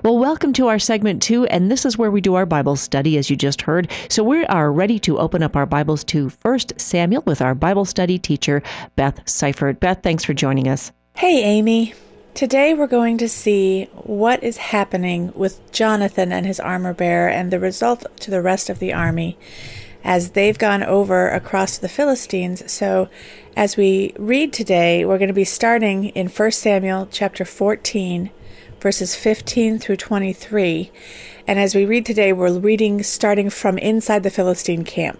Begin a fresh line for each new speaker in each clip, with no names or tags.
Well, welcome to our segment 2, and this is where we do our Bible study, as you just heard. So we are ready to open up our Bibles to 1 Samuel with our Bible study teacher, Beth Seifert. Beth, thanks for joining us.
Hey, Amy. Today we're going to see what is happening with Jonathan and his armor bearer and the result to the rest of the army as they've gone over across the Philistines. So as we read today, we're going to be starting in 1 Samuel chapter 14, verses 15 through 23. And as we read today, we're reading starting from inside the Philistine camp.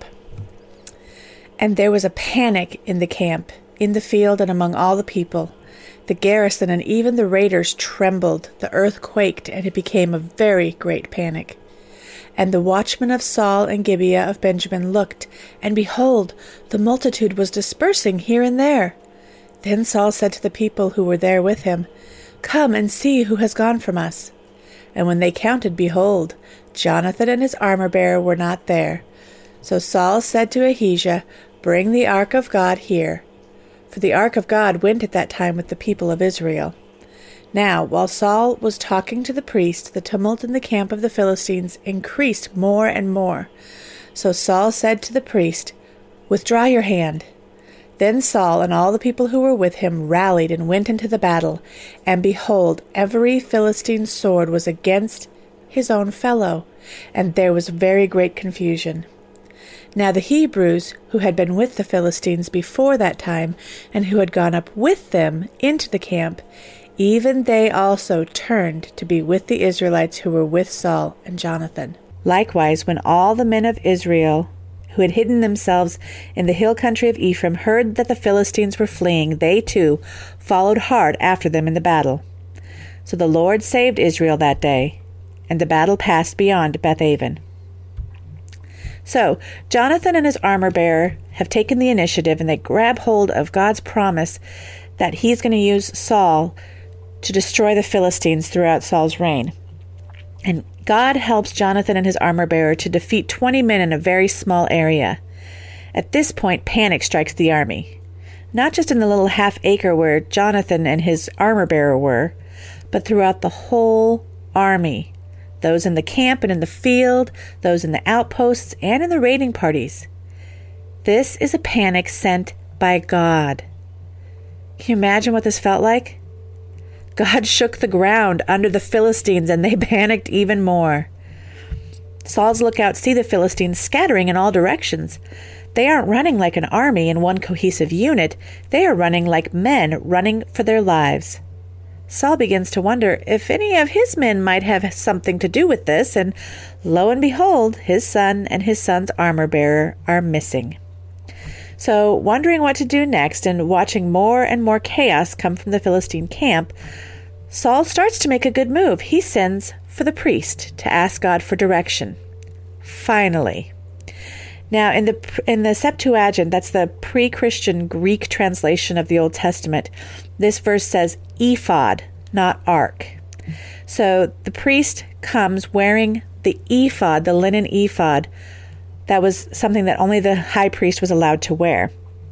And there was a panic in the camp, in the field, and among all the people. The garrison and even the raiders trembled. The earth quaked, and it became a very great panic. And the watchmen of Saul and Gibeah of Benjamin looked, and behold, the multitude was dispersing here and there. Then Saul said to the people who were there with him, "Come and see who has gone from us." And when they counted, behold, Jonathan and his armor-bearer were not there. So Saul said to Ahijah, "Bring the ark of God here." For the ark of God went at that time with the people of Israel. Now, while Saul was talking to the priest, the tumult in the camp of the Philistines increased more and more. So Saul said to the priest, "Withdraw your hand." Then Saul and all the people who were with him rallied and went into the battle. And behold, every Philistine sword was against his own fellow, and there was very great confusion. Now the Hebrews, who had been with the Philistines before that time, and who had gone up with them into the camp, even they also turned to be with the Israelites who were with Saul and Jonathan. Likewise, when all the men of Israel who had hidden themselves in the hill country of Ephraim heard that the Philistines were fleeing, they too followed hard after them in the battle. So the Lord saved Israel that day, and the battle passed beyond Beth-aven. So Jonathan and his armor-bearer have taken the initiative, and they grab hold of God's promise that he's going to use Saul to destroy the Philistines throughout Saul's reign. And God helps Jonathan and his armor-bearer to defeat 20 men in a very small area. At this point, panic strikes the army. Not just in the little half-acre where Jonathan and his armor-bearer were, but throughout the whole army. Those in the camp and in the field, those in the outposts, and in the raiding parties. This is a panic sent by God. Can you imagine what this felt like? God shook the ground under the Philistines, and they panicked even more. Saul's lookouts see the Philistines scattering in all directions. They aren't running like an army in one cohesive unit. They are running like men running for their lives. Saul begins to wonder if any of his men might have something to do with this, and lo and behold, his son and his son's armor-bearer are missing. So, wondering what to do next and watching more and more chaos come from the Philistine camp, Saul starts to make a good move. He sends for the priest to ask God for direction. Finally. Now, in the Septuagint, that's the pre-Christian Greek translation of the Old Testament, this verse says ephod, not ark. So the priest comes wearing the ephod, the linen ephod. That was something that only the high priest was allowed to wear.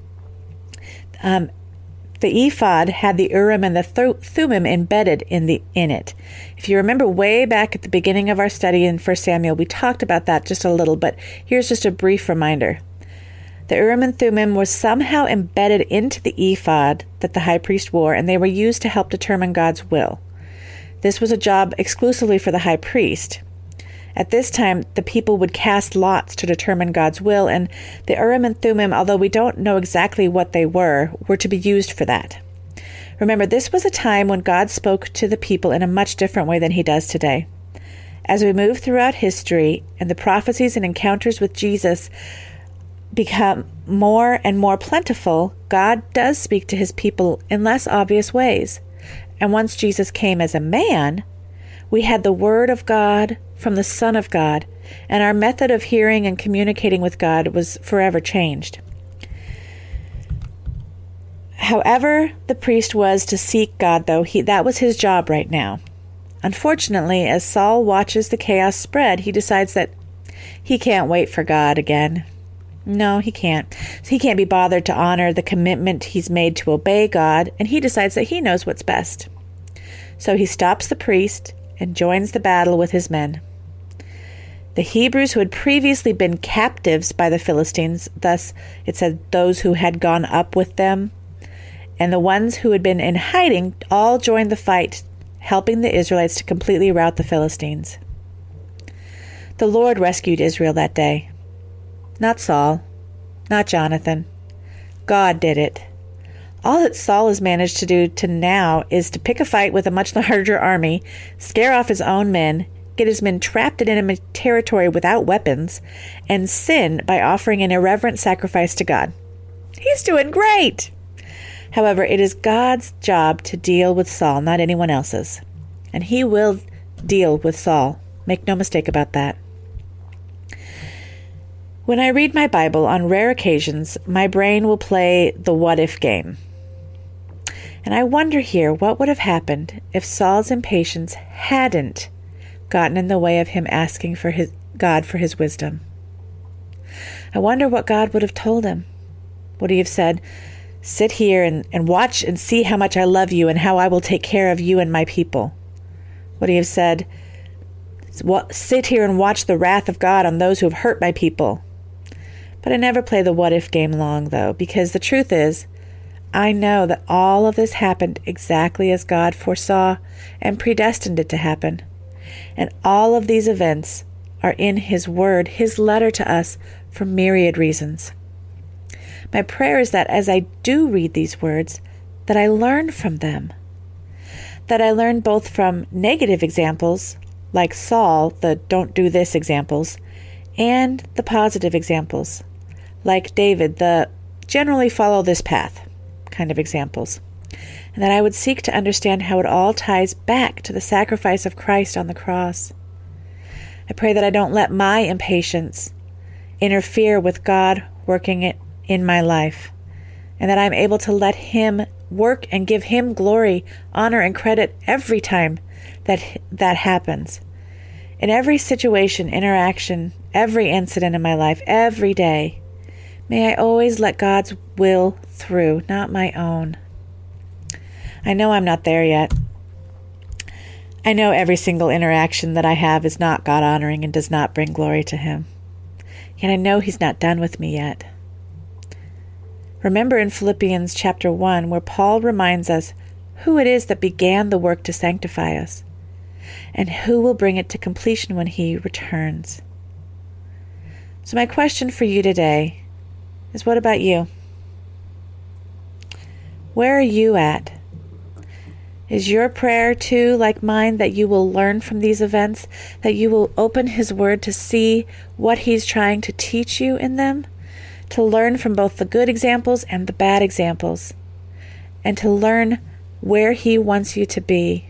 The ephod had the Urim and the Thummim embedded in it. If you remember way back at the beginning of our study in 1 Samuel, we talked about that just a little, but here's just a brief reminder. The Urim and Thummim was somehow embedded into the ephod that the high priest wore, and they were used to help determine God's will. This was a job exclusively for the high priest. At this time, the people would cast lots to determine God's will, and the Urim and Thummim, although we don't know exactly what they were to be used for that. Remember, this was a time when God spoke to the people in a much different way than he does today. As we move throughout history, and the prophecies and encounters with Jesus become more and more plentiful, God does speak to his people in less obvious ways. And once Jesus came as a man, we had the Word of God from the Son of God, and our method of hearing and communicating with God was forever changed. However the priest was to seek God, though, that was his job right now. Unfortunately, as Saul watches the chaos spread, he decides that he can't wait for God again. No, he can't. He can't be bothered to honor the commitment he's made to obey God, and he decides that he knows what's best. So he stops the priest, and joins the battle with his men. The Hebrews who had previously been captives by the Philistines, thus it said those who had gone up with them, and the ones who had been in hiding all joined the fight, helping the Israelites to completely rout the Philistines. The Lord rescued Israel that day. Not Saul, not Jonathan. God did it. All that Saul has managed to do to now is to pick a fight with a much larger army, scare off his own men, get his men trapped in enemy territory without weapons, and sin by offering an irreverent sacrifice to God. He's doing great! However, it is God's job to deal with Saul, not anyone else's. And he will deal with Saul. Make no mistake about that. When I read my Bible, on rare occasions, my brain will play the what-if game. And I wonder here what would have happened if Saul's impatience hadn't gotten in the way of him asking for God for his wisdom. I wonder what God would have told him. Would he have said, "Sit here and watch and see how much I love you and how I will take care of you and my people"? Would he have said, "Sit here and watch the wrath of God on those who have hurt my people"? But I never play the what-if game long, though, because the truth is, I know that all of this happened exactly as God foresaw and predestined it to happen. And all of these events are in His Word, His letter to us, for myriad reasons. My prayer is that as I do read these words, that I learn from them. That I learn both from negative examples, like Saul, the don't do this examples, and the positive examples, like David, the generally follow this path kind of examples. And that I would seek to understand how it all ties back to the sacrifice of Christ on the cross. I pray that I don't let my impatience interfere with God working it in my life, and that I'm able to let Him work and give Him glory, honor, and credit every time that happens. In every situation, interaction, every incident in my life, every day, may I always let God's will through, not my own. I know I'm not there yet. I know every single interaction that I have is not God-honoring and does not bring glory to Him. Yet I know He's not done with me yet. Remember in Philippians chapter 1, where Paul reminds us who it is that began the work to sanctify us, and who will bring it to completion when He returns. So my question for you today is, what about you? Where are you at? Is your prayer too like mine, that you will learn from these events, that you will open His Word to see what He's trying to teach you in them, to learn from both the good examples and the bad examples, and to learn where He wants you to be?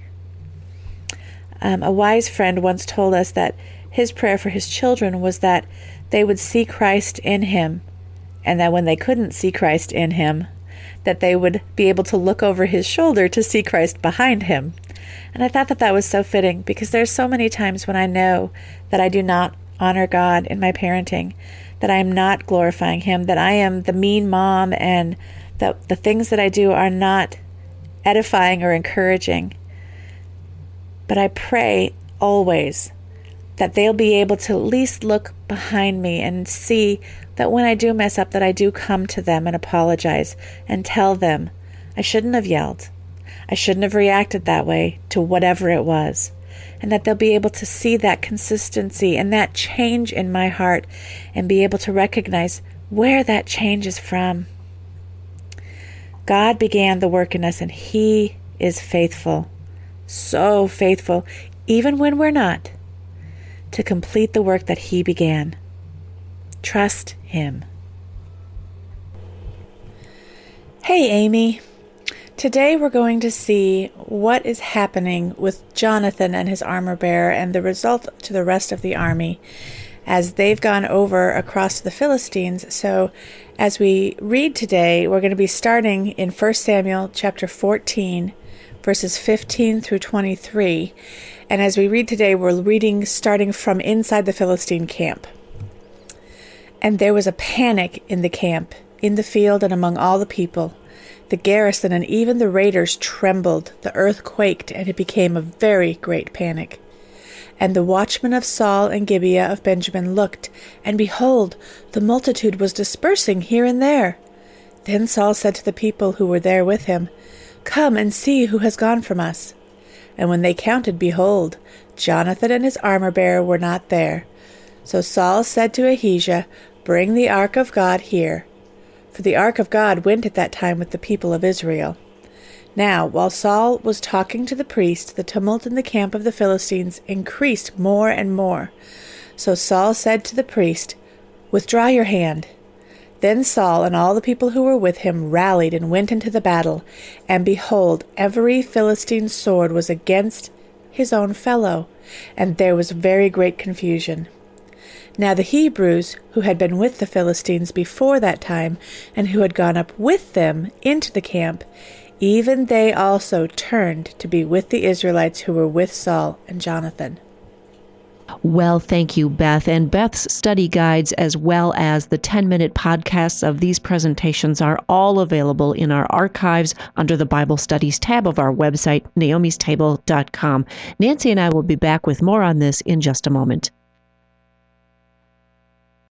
A wise friend once told us that his prayer for his children was that they would see Christ in him, and that when they couldn't see Christ in him, that they would be able to look over his shoulder to see Christ behind him. And I thought that was so fitting, because there's so many times when I know that I do not honor God in my parenting, that I am not glorifying Him, that I am the mean mom, and that the things that I do are not edifying or encouraging. But I pray always that they'll be able to at least look behind me and see that when I do mess up, that I do come to them and apologize and tell them I shouldn't have yelled. I shouldn't have reacted that way to whatever it was. And that they'll be able to see that consistency and that change in my heart, and be able to recognize where that change is from. God began the work in us, and He is faithful, so faithful, even when we're not, to complete the work that He began. Trust Him. Hey, Amy. Today we're going to see what is happening with Jonathan and his armor bearer, and the result to the rest of the army as they've gone over across the Philistines. So as we read today, we're going to be starting in 1 Samuel chapter 14, verses 15 through 23. And as we read today, we're reading starting from inside the Philistine camp. And there was a panic in the camp, in the field, and among all the people, The garrison and even the raiders trembled, the earth quaked, and it became a very great panic. And the watchmen of Saul and Gibeah of Benjamin looked, and behold, the multitude was dispersing here and there. Then Saul said to the people who were there with him, "Come and see who has gone from us." And when they counted, behold, Jonathan and his armor-bearer were not there. So Saul said to Ahijah, "Bring the ark of God here." For the ark of God went at that time with the people of Israel. Now, while Saul was talking to the priest, the tumult in the camp of the Philistines increased more and more. So Saul said to the priest, "Withdraw your hand." Then Saul and all the people who were with him rallied and went into the battle. And behold, every Philistine sword was against his own fellow, and there was very great confusion. Now the Hebrews, who had been with the Philistines before that time, and who had gone up with them into the camp, even they also turned to be with the Israelites who were with Saul and Jonathan.
Well, thank you, Beth. And Beth's study guides, as well as the 10-minute podcasts of these presentations, are all available in our archives under the Bible Studies tab of our website, naomistable.com. Nancy and I will be back with more on this in just a moment.